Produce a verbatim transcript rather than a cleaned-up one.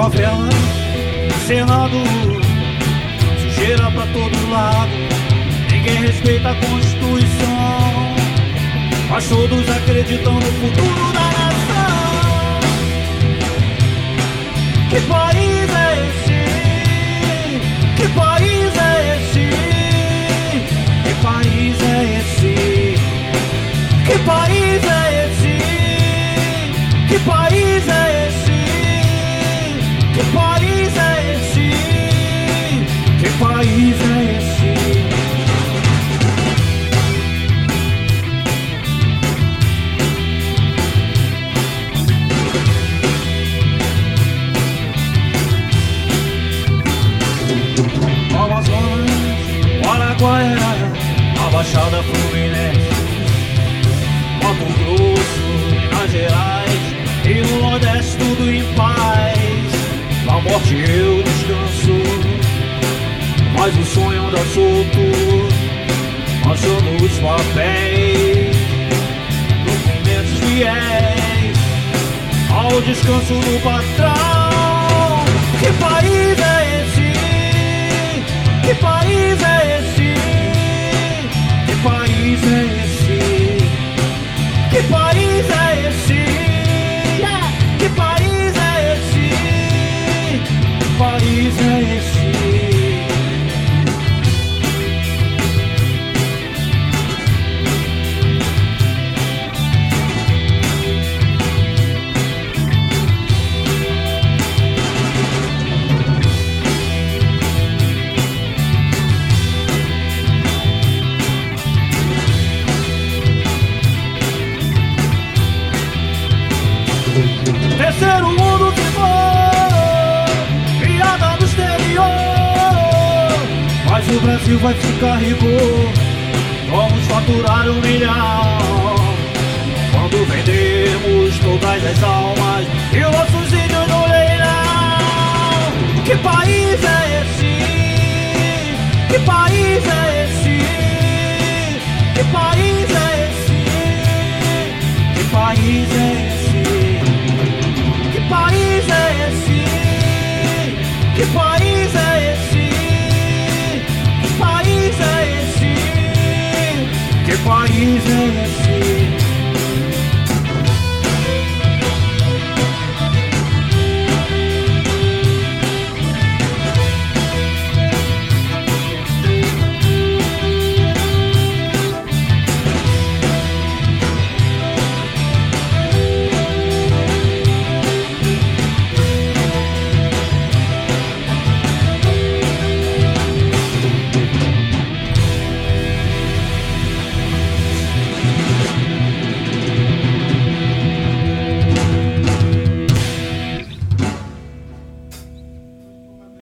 Favela, Senado, sujeira pra todo lado. Ninguém respeita a Constituição, mas todos acreditam no futuro da nação. Que país é esse? Que país é esse? Que país é esse? Que país é esse? Que país é esse? Que país é esse? Que país é esse? Amazonas, Araguaia, a Baixada Fluminense, Mato Grosso, Minas Gerais e no Nordeste tudo em paz. Na morte eu descanso, mas o sonho anda solto, manchando os papéis, documentos fiéis ao descanso do patrão. Que país é esse? Que país é esse? Que país é esse? Que país é esse? Que país é esse? Que país é esse? Terceiro mundo que for, piada do exterior, mas o Brasil vai ficar rico, vamos faturar um milhão quando vendermos todas as almas e os nossos índios no leilão. Que país é esse? Que país é esse? Que país é esse? Que país é esse? Que país é esse? Que país é esse? Que país é esse? Que país é esse?